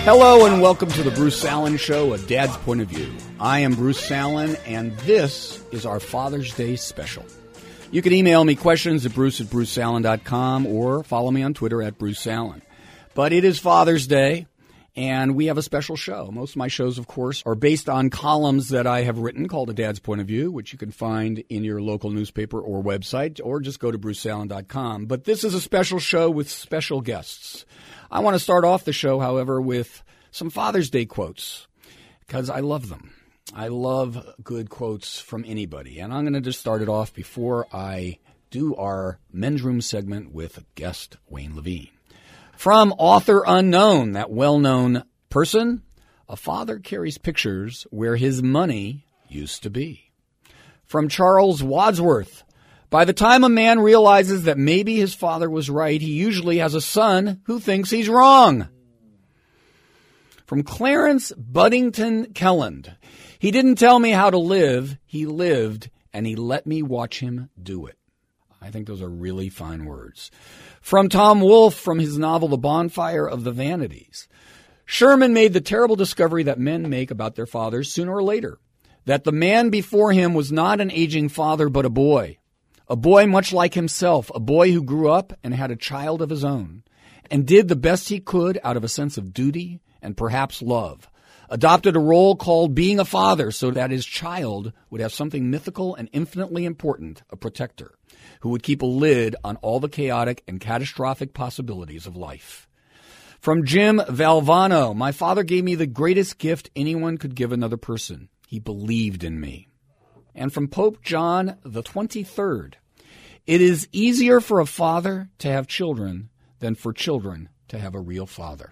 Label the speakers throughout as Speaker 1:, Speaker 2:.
Speaker 1: Hello and welcome to the Bruce Salen Show, A Dad's Point of View. I am Bruce Salen, and this is our Father's Day special. You can email me questions at bruce@brucesalen.com or follow me on Twitter at Bruce Salen. But it is Father's Day, and we have a special show. Most of my shows, of course, are based on columns that I have written called A Dad's Point of View, which you can find in your local newspaper or website, or just go to brucesalen.com. But this is a special show with special guests. I want to start off the show, however, with some Father's Day quotes, because I love them. I love good quotes from anybody. And I'm going to just start it off before I do our Men's Room segment with guest Wayne Levine. From Author Unknown, that well-known person, a father carries pictures where his money used to be. From Charles Wadsworth, by the time a man realizes that maybe his father was right, he usually has a son who thinks he's wrong. From Clarence Buddington Kelland, he didn't tell me how to live, he lived, and he let me watch him do it. I think those are really fine words. From Tom Wolfe, from his novel The Bonfire of the Vanities, Sherman made the terrible discovery that men make about their fathers sooner or later, that the man before him was not an aging father but a boy much like himself, a boy who grew up and had a child of his own, and did the best he could out of a sense of duty and perhaps love, adopted a role called being a father so that his child would have something mythical and infinitely important, a protector, who would keep a lid on all the chaotic and catastrophic possibilities of life. From Jim Valvano, my father gave me the greatest gift anyone could give another person. He believed in me. And from Pope John the 23rd, it is easier for a father to have children than for children to have a real father.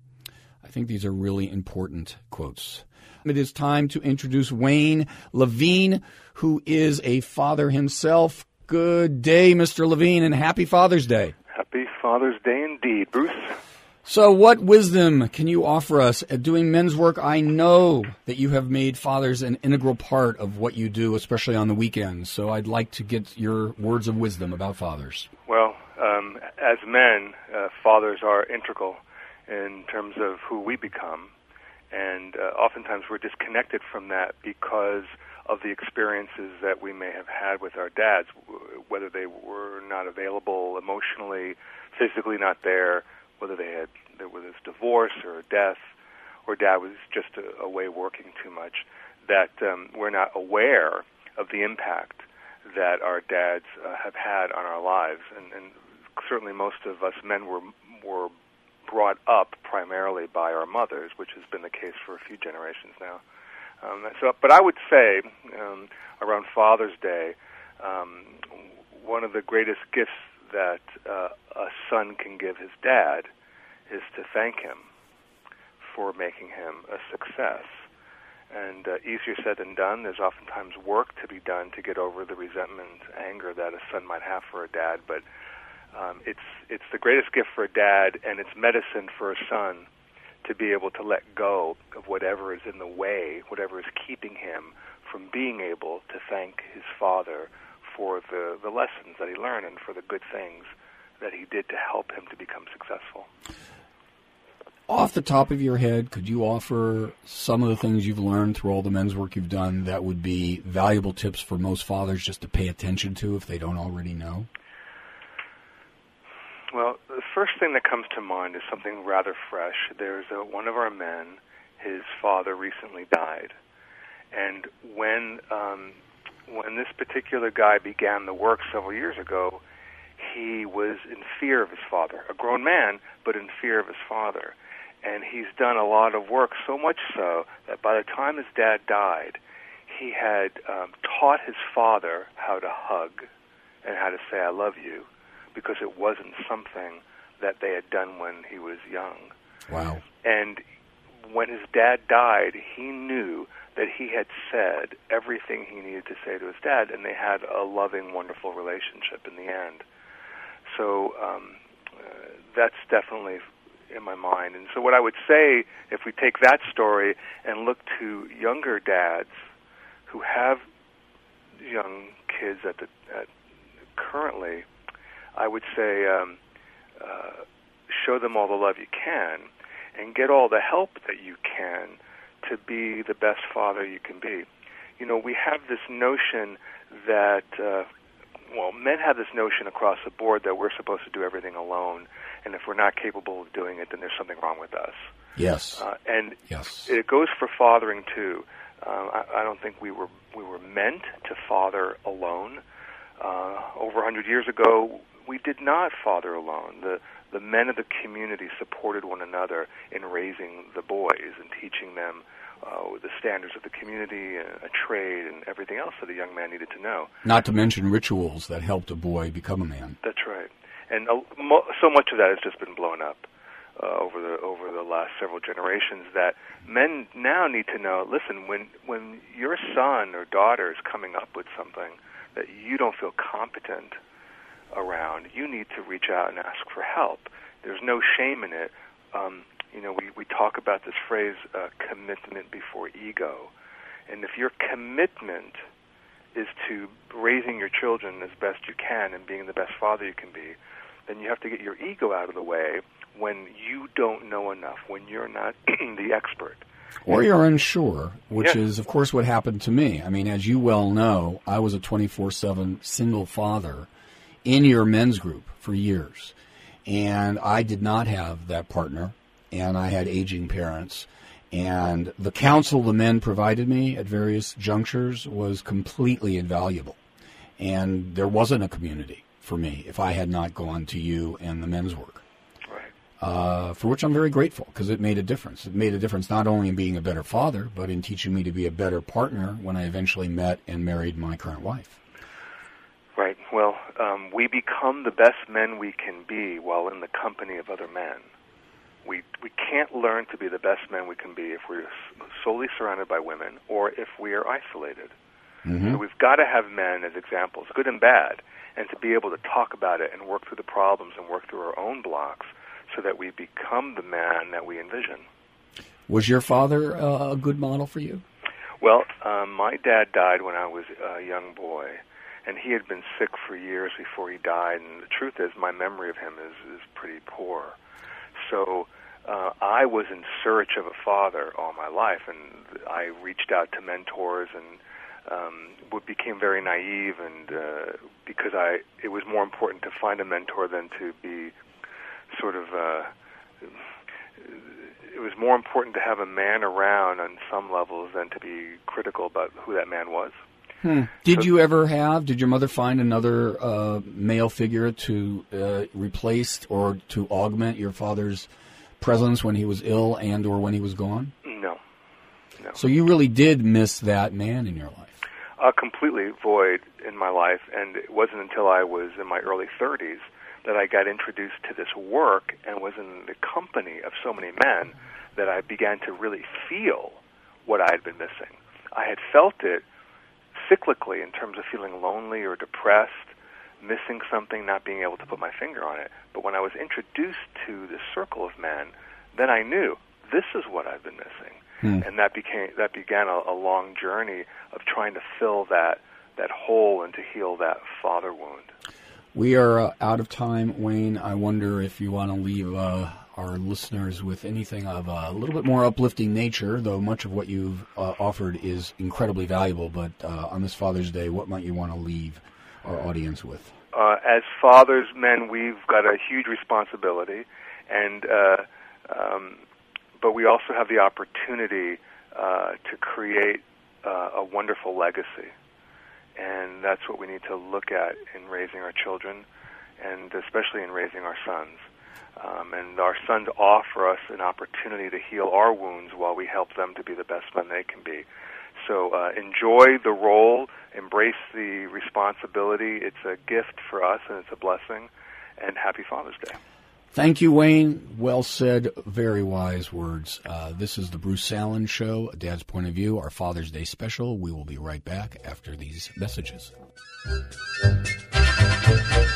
Speaker 1: I think these are really important quotes. It is time to introduce Wayne Levine, who is a father himself. Good day, Mr. Levine, and happy Father's Day.
Speaker 2: Happy Father's Day indeed, Bruce.
Speaker 1: So what wisdom can you offer us at doing men's work? I know that you have made fathers an integral part of what you do, especially on the weekends. So I'd like to get your words of wisdom about fathers.
Speaker 2: Well, as men, fathers are integral in terms of who we become. And oftentimes we're disconnected from that because of the experiences that we may have had with our dads, whether they were not available emotionally, physically not there, whether there was divorce or death, or dad was just away working too much, that we're not aware of the impact that our dads have had on our lives. And certainly most of us men were brought up primarily by our mothers, which has been the case for a few generations now. But I would say, around Father's Day, one of the greatest gifts that a son can give his dad is to thank him for making him a success. And easier said than done. There's oftentimes work to be done to get over the resentment, anger that a son might have for a dad. But it's the greatest gift for a dad, and it's medicine for a son to be able to let go of whatever is in the way, whatever is keeping him from being able to thank his father for the lessons that he learned and for the good things that he did to help him to become successful.
Speaker 1: Off the top of your head, could you offer some of the things you've learned through all the men's work you've done that would be valuable tips for most fathers just to pay attention to if they don't already know?
Speaker 2: Well, the first thing that comes to mind is something rather fresh. There's one of our men, his father recently died. And when this particular guy began the work several years ago, he was in fear of his father, a grown man, but in fear of his father. And he's done a lot of work, so much so that by the time his dad died, he had taught his father how to hug and how to say, "I love you," because it wasn't something that they had done when he was young.
Speaker 1: Wow.
Speaker 2: And when his dad died, he knew that he had said everything he needed to say to his dad, and they had a loving, wonderful relationship in the end. So that's definitely in my mind. And so what I would say, if we take that story and look to younger dads who have young kids currently, I would say show them all the love you can. and get all the help that you can to be the best father you can be. You know, we have this notion that, men have this notion across the board that we're supposed to do everything alone, and if we're not capable of doing it, then there's something wrong with us.
Speaker 1: Yes.
Speaker 2: Yes. It goes for fathering too. I don't think we were meant to father alone. Over 100 years ago, we did not father alone. The men of the community supported one another in raising the boys and teaching them the standards of the community, a trade, and everything else that a young man needed to know.
Speaker 1: Not to mention rituals that helped a boy become a man.
Speaker 2: That's right. And so much of that has just been blown up over the last several generations, that men now need to know, listen, when your son or daughter is coming up with something that you don't feel competent around, you need to reach out and ask for help. There's no shame in it. We talk about this phrase, commitment before ego. And if your commitment is to raising your children as best you can and being the best father you can be, then you have to get your ego out of the way when you don't know enough, when you're not the expert.
Speaker 1: Or you're unsure, which is, of course, what happened to me. I mean, as you well know, I was a 24/7 single father in your men's group for years. And I did not have that partner, and I had aging parents. And the counsel the men provided me at various junctures was completely invaluable. And there wasn't a community for me if I had not gone to you and the men's work. For which I'm very grateful, because it made a difference. It made a difference not only in being a better father, but in teaching me to be a better partner when I eventually met and married my current wife.
Speaker 2: Right. Well, we become the best men we can be while in the company of other men. We can't learn to be the best men we can be if we're solely surrounded by women or if we are isolated. Mm-hmm. So we've got to have men as examples, good and bad, and to be able to talk about it and work through the problems and work through our own blocks so that we become the man that we envision.
Speaker 1: Was your father a good model for you?
Speaker 2: Well, my dad died when I was a young boy, and he had been sick for years before he died, and the truth is my memory of him is pretty poor. So I was in search of a father all my life, and I reached out to mentors and became very naive, and because it was more important to find a mentor than to be sort of, it was more important to have a man around on some levels than to be critical about who that man was.
Speaker 1: Did your mother find another male figure to replace or to augment your father's presence when he was ill and or when he was gone?
Speaker 2: No.
Speaker 1: So you really did miss that man in your life?
Speaker 2: Completely void in my life, and it wasn't until I was in my early 30s that I got introduced to this work and was in the company of so many men that I began to really feel what I had been missing. I had felt it cyclically in terms of feeling lonely or depressed, missing something, not being able to put my finger on it. But when I was introduced to this circle of men, then I knew this is what I've been missing. And that began a long journey of trying to fill that hole and to heal that father wound.
Speaker 1: We are out of time, Wayne. I wonder if you want to leave our listeners with anything of a little bit more uplifting nature, though much of what you've offered is incredibly valuable. But on this Father's Day, what might you want to leave our audience with?
Speaker 2: As fathers, men, we've got a huge responsibility, and but we also have the opportunity to create a wonderful legacy. And that's what we need to look at in raising our children, and especially in raising our sons. And our sons offer us an opportunity to heal our wounds while we help them to be the best men they can be. So enjoy the role, embrace the responsibility. It's a gift for us, and it's a blessing. And happy Father's Day.
Speaker 1: Thank you, Wayne. Well said. Very wise words. This is the Bruce Salen Show, A Dad's Point of View, our Father's Day special. We will be right back after these messages.